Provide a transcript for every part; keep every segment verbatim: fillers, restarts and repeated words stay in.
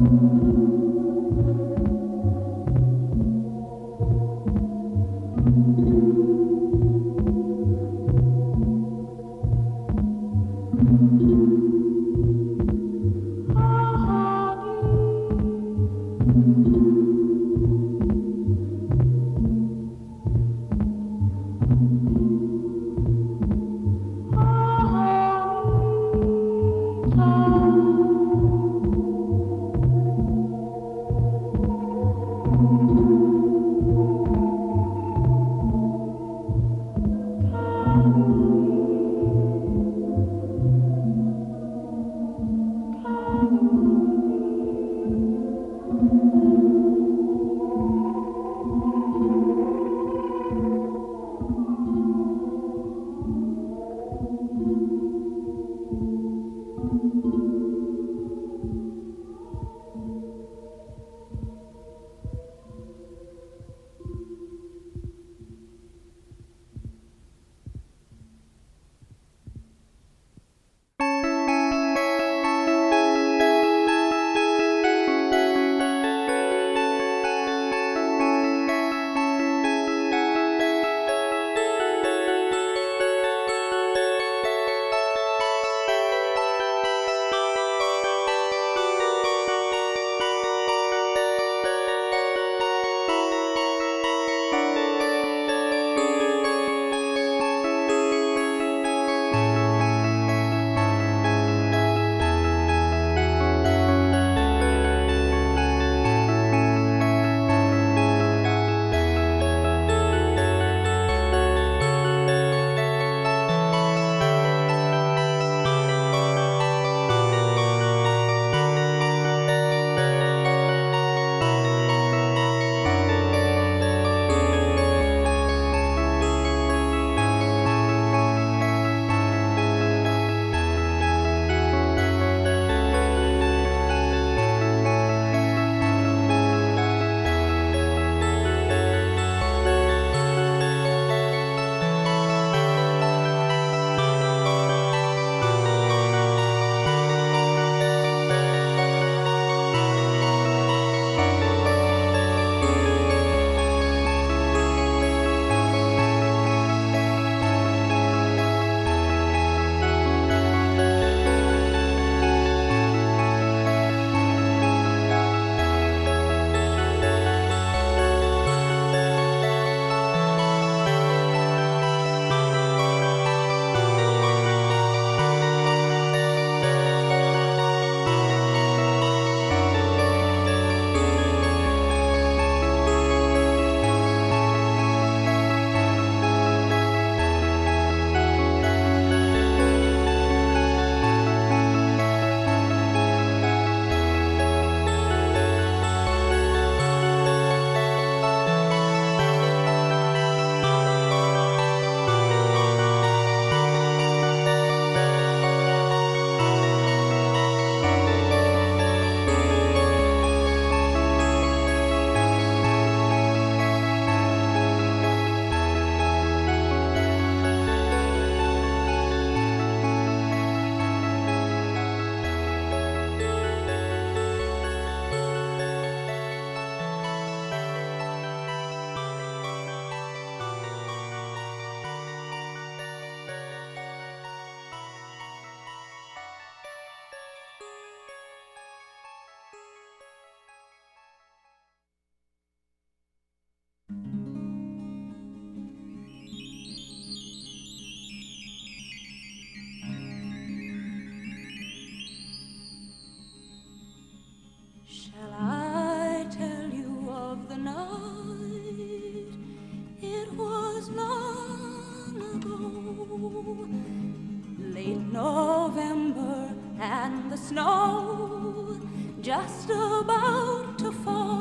snow just about to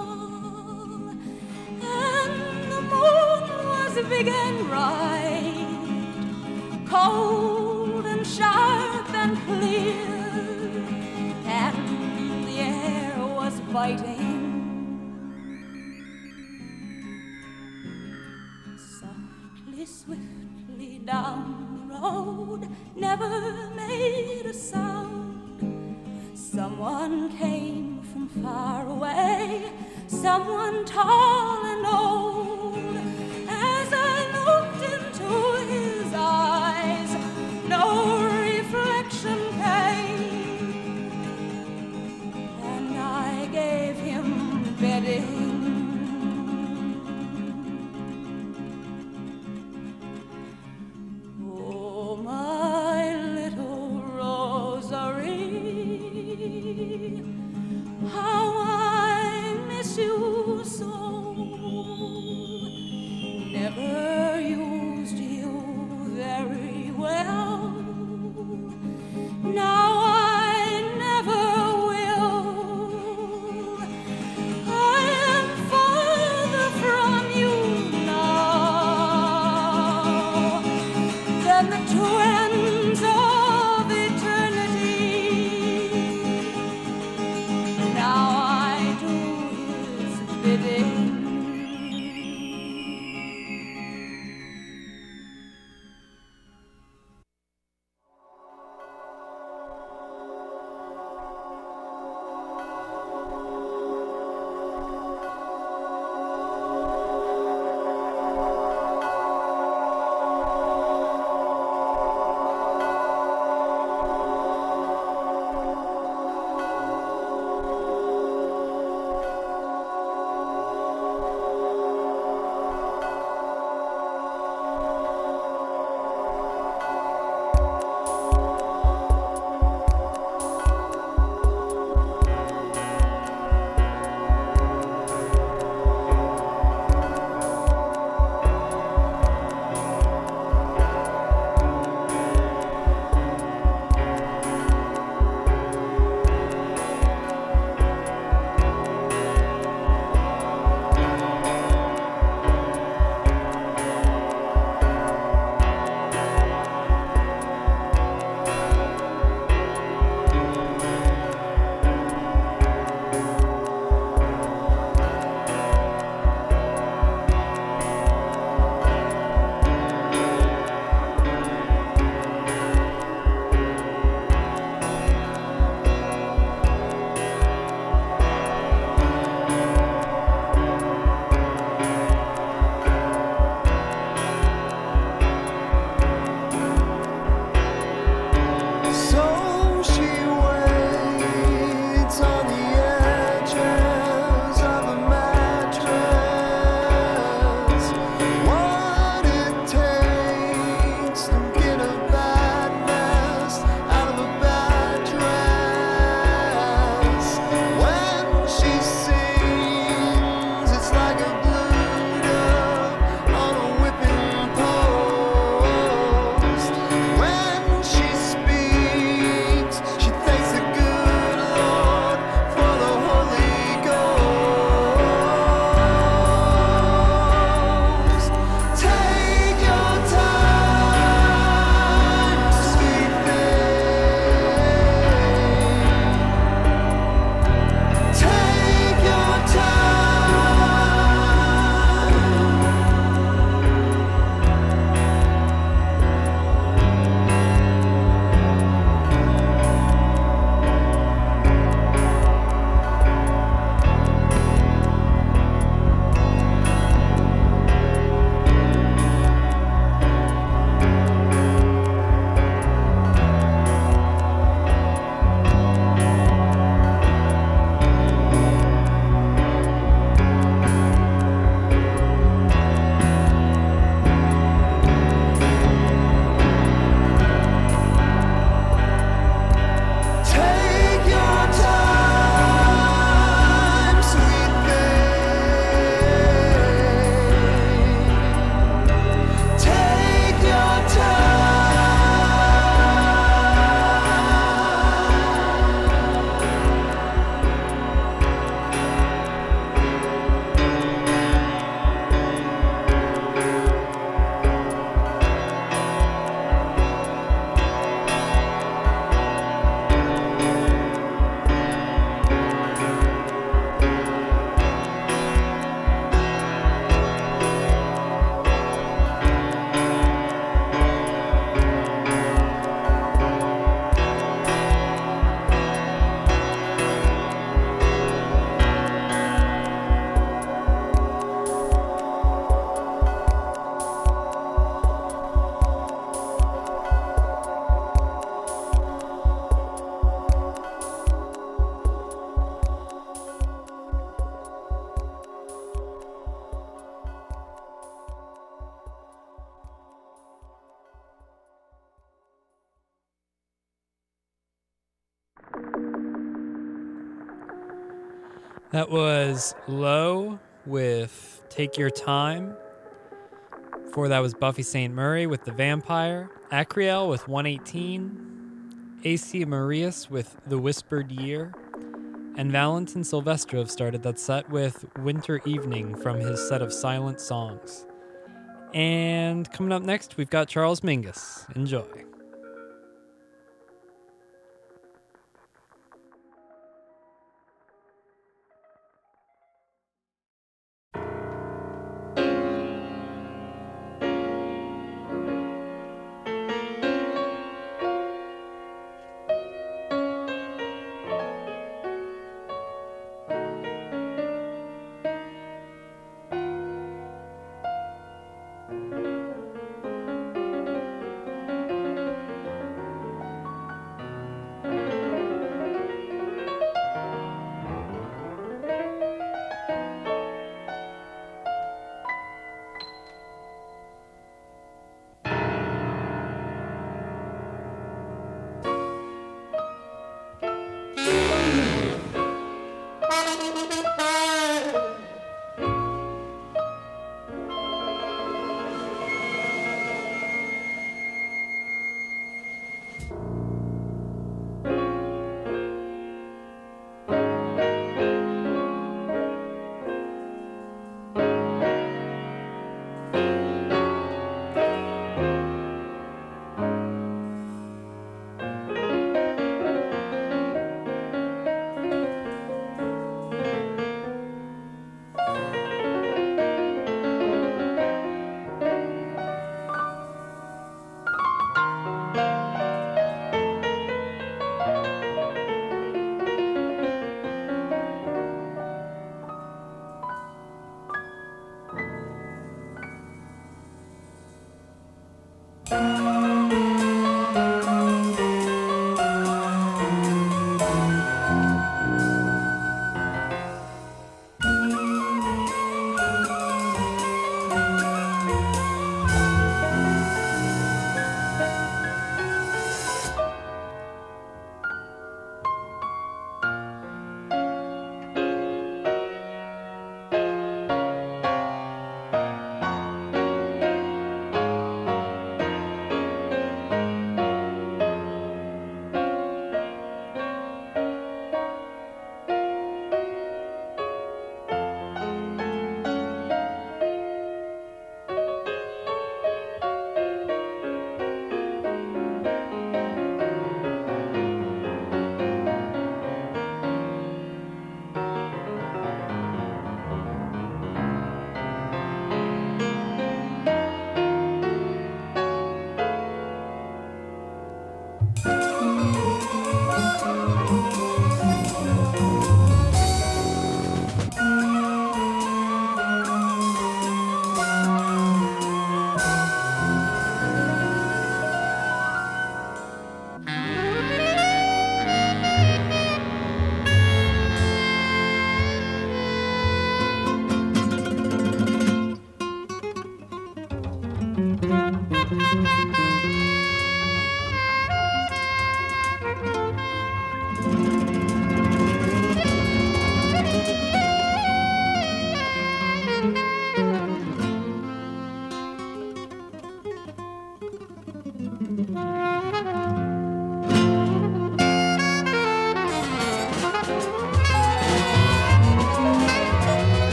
fall, and the moon was big and bright, cold and sharp and clear, and the air was biting. Softly, swiftly down the road, never made a sound. Someone Someone came from far away, someone tall and old. As I looked into his eyes, no reflection came, and I gave him bedding. Oh, my little Rosary, how I miss you so. That was Low with Take Your Time. Before that was Buffy Saint Murray with The Vampire. Acriel with one eighteen. A C Marius with The Whispered Year. And Valentin Silvestrov started that set with Winter Evening from his set of silent songs. And coming up next, we've got Charles Mingus. Enjoy.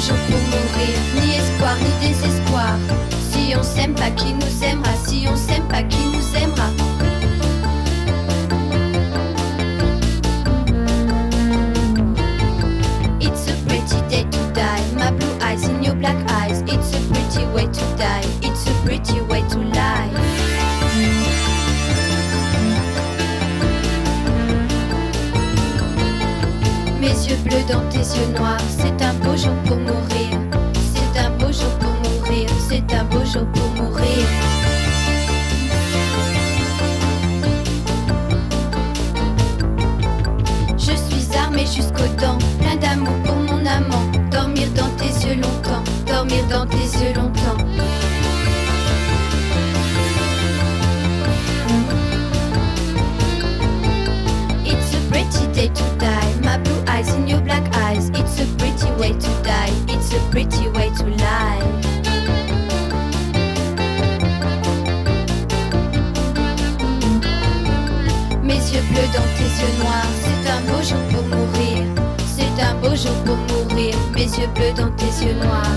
jour pour mourir, ni espoir ni désespoir. Si on s'aime pas, qui nous aimera? Si on s'aime pas, qui nous aimera? It's a pretty day to die, my blue eyes in your black eyes. It's a pretty way to die, it's a pretty way to lie. Mes yeux bleus dans tes yeux noirs, c'est un beau jour pour mourir. C'est un beau jour pour mourir, c'est un beau jour pour mourir. Je suis armée jusqu'aux dents, plein d'amour pour mon amant. Dormir dans tes yeux longtemps, dormir dans tes yeux longtemps. It's a pretty day to die, my blue eyes in your black eyes. It's a pretty way to die, it's a pretty way to lie. Mes yeux bleus dans tes yeux noirs, c'est un beau jour pour mourir. C'est un beau jour pour mourir, mes yeux bleus dans tes yeux noirs.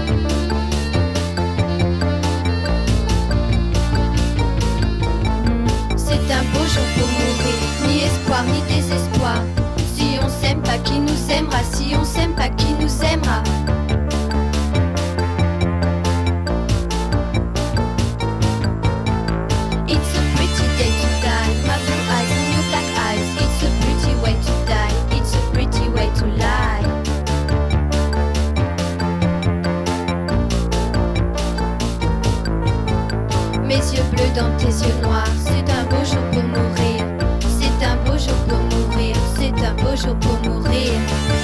C'est un beau jour pour mourir, ni espoir ni désespoir. Si on s'aime pas, qui nous aimera? Si on s'aime pas, qui nous aimera? It's a pretty day to die, my blue eyes and your black eyes. It's a pretty way to die, it's a pretty way to lie. Mes yeux bleus dans tes yeux noirs, c'est un beau jour pour mourir. C'est un beau jour pour mourir, c'est un beau jour pour mourir.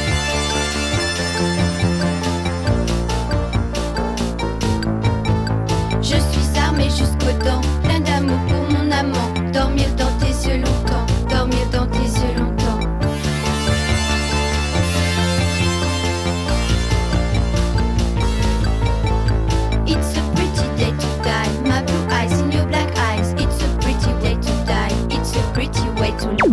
Je suis armée jusqu'aux dents, plein d'amour pour mon amant. Dormir dans tes yeux longtemps, dormir dans tes yeux longtemps. It's a pretty day to die, my blue eyes in your black eyes. It's a pretty day to die, it's a pretty way to live.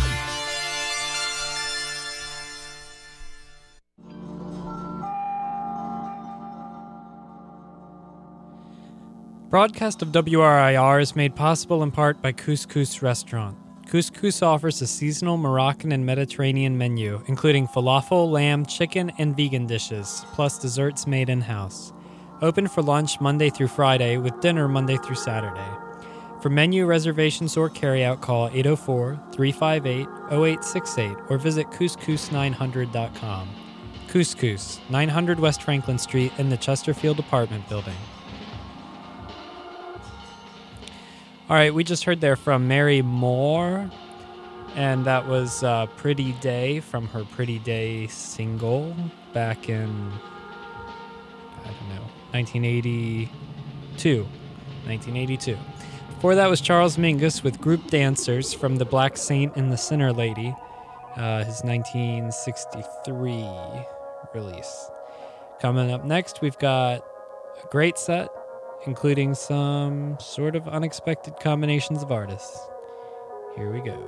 Broadcast of W R I R is made possible in part by Couscous Restaurant. Couscous offers a seasonal Moroccan and Mediterranean menu, including falafel, lamb, chicken, and vegan dishes, plus desserts made in-house. Open for lunch Monday through Friday, with dinner Monday through Saturday. For menu reservations or carryout, call eight oh four, three five eight, oh eight six eight or visit couscous nine hundred dot com. Couscous, nine hundred West Franklin Street in the Chesterfield apartment building. All right, we just heard there from Mary Moore, and that was uh, Pretty Day from her Pretty Day single back in, I don't know, nineteen eighty-two. nineteen eighty-two. Before that was Charles Mingus with Group Dancers from The Black Saint and the Sinner Lady, uh, his nineteen sixty-three release. Coming up next, we've got a great set, including some sort of unexpected combinations of artists. Here we go.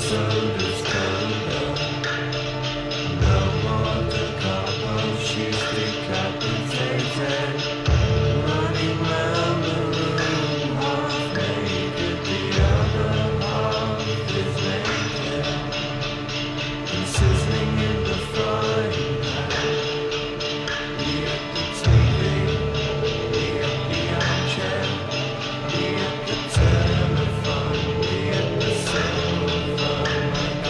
Telephone, we at the cell phone,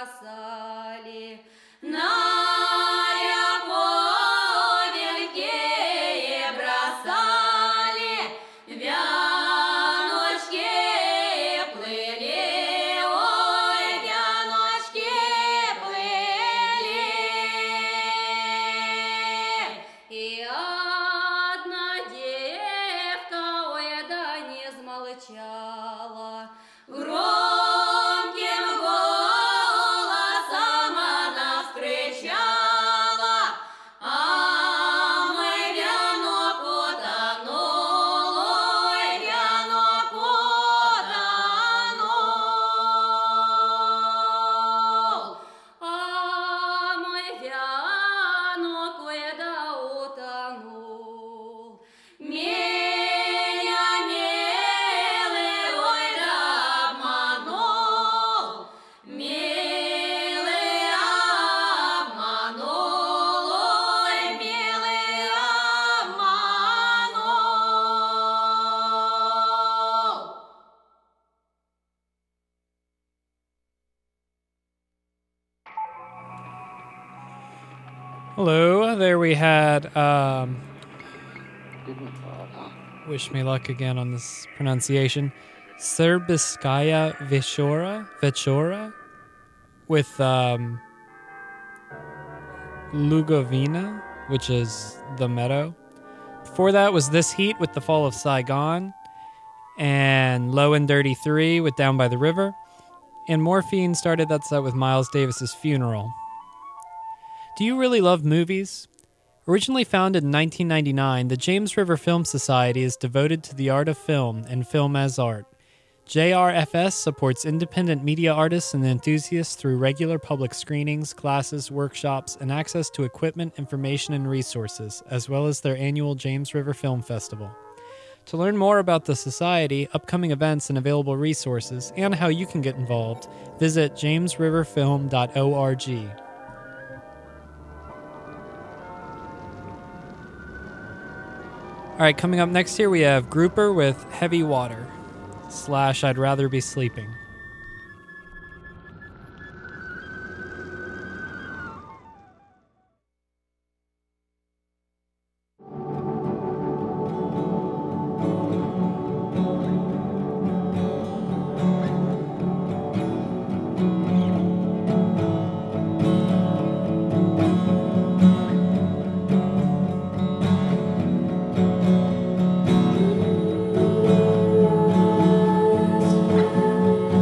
бросали на реку великие бросали, вяночки плыли, ой, вяночки плыли. И одна девка, ой, да не смолчала, громким голосом она вскричала: а мой вянок утонул, ой, вянок утонул, а мой вянок, ой, да утонул. Меня милый, ой, да обманул, милый обманул, ой, милый обманул. Hello, there we had, um, wish me luck again on this pronunciation, Serbiskaya Vechora, Vechora, with um, Lugovina, which is The Meadow. Before that was This Heat with The Fall of Saigon, and Low and Dirty three with Down by the River, and Morphine started that set with Miles Davis's Funeral. Do you really love movies? Originally founded in nineteen ninety-nine, the James River Film Society is devoted to the art of film and film as art. J R F S supports independent media artists and enthusiasts through regular public screenings, classes, workshops, and access to equipment, information, and resources, as well as their annual James River Film Festival. To learn more about the Society, upcoming events, and available resources, and how you can get involved, visit james river film dot org. All right, coming up next here, we have Grouper with Heavy Water, slash I'd Rather Be Sleeping. Thank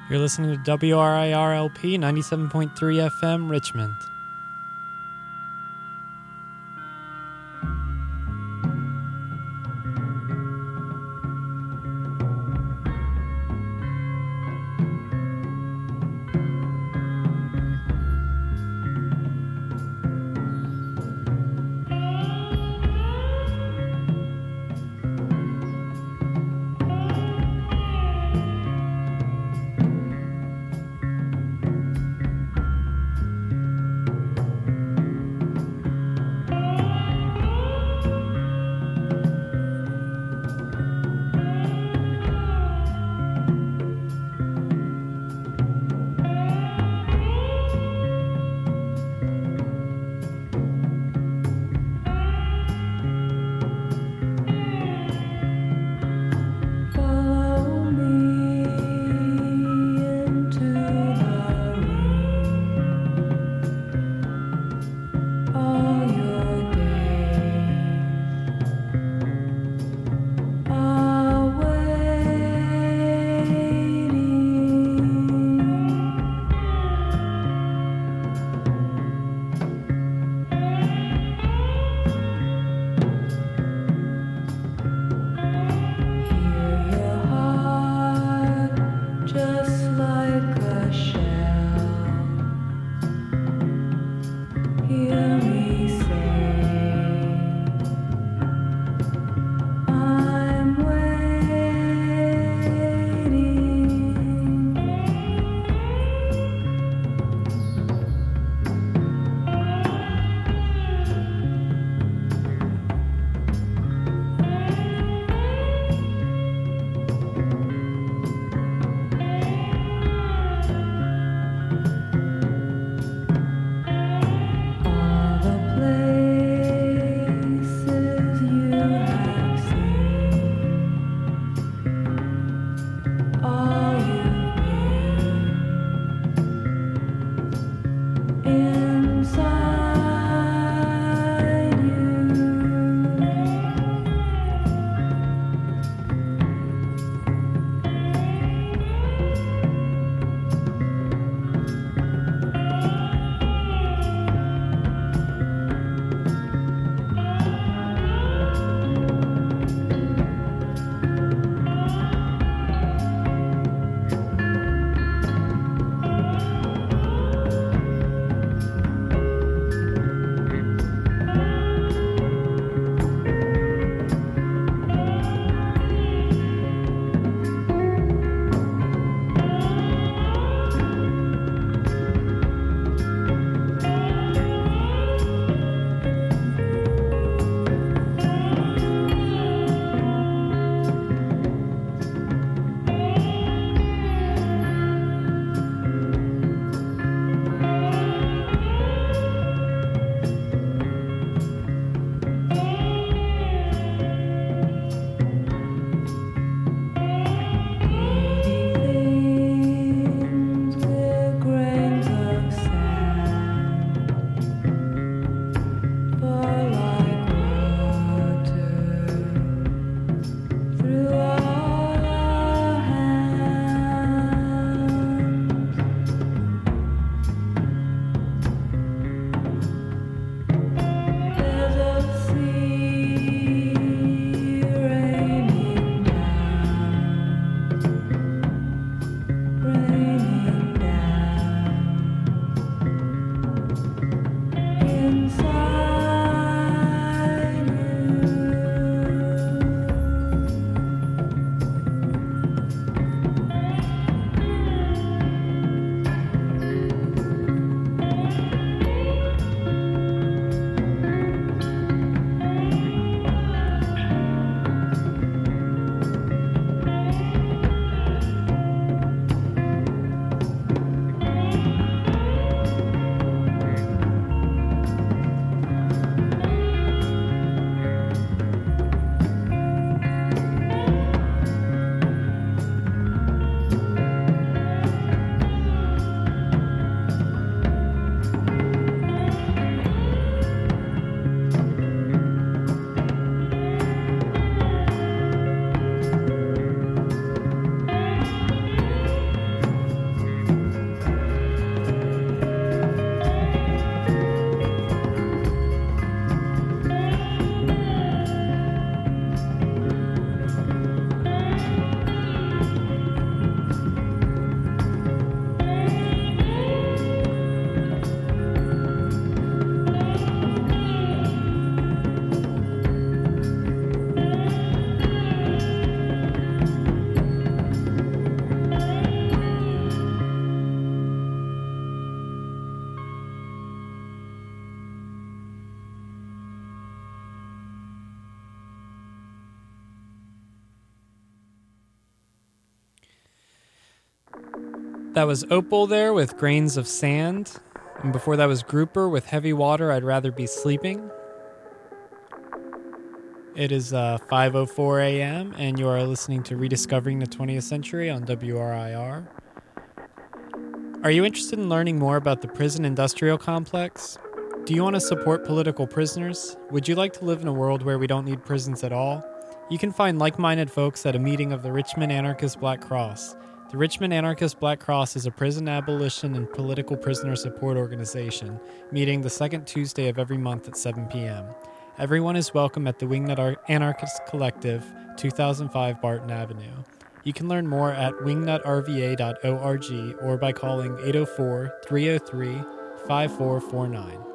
You're listening to W R I R L P ninety-seven point three F M, Richmond. That was Opal there with Grains of Sand. And before that was Grouper with Heavy Water, I'd Rather Be Sleeping. It is uh, five oh four a.m. and you are listening to Rediscovering the twentieth Century on W R I R. Are you interested in learning more about the prison industrial complex? Do you want to support political prisoners? Would you like to live in a world where we don't need prisons at all? You can find like-minded folks at a meeting of the Richmond Anarchist Black Cross. The Richmond Anarchist Black Cross is a prison abolition and political prisoner support organization, meeting the second Tuesday of every month at seven p.m. Everyone is welcome at the Wingnut Ar- Anarchist Collective, two thousand five Barton Avenue. You can learn more at wingnut r v a dot org or by calling eight oh four, three oh three, five four four nine.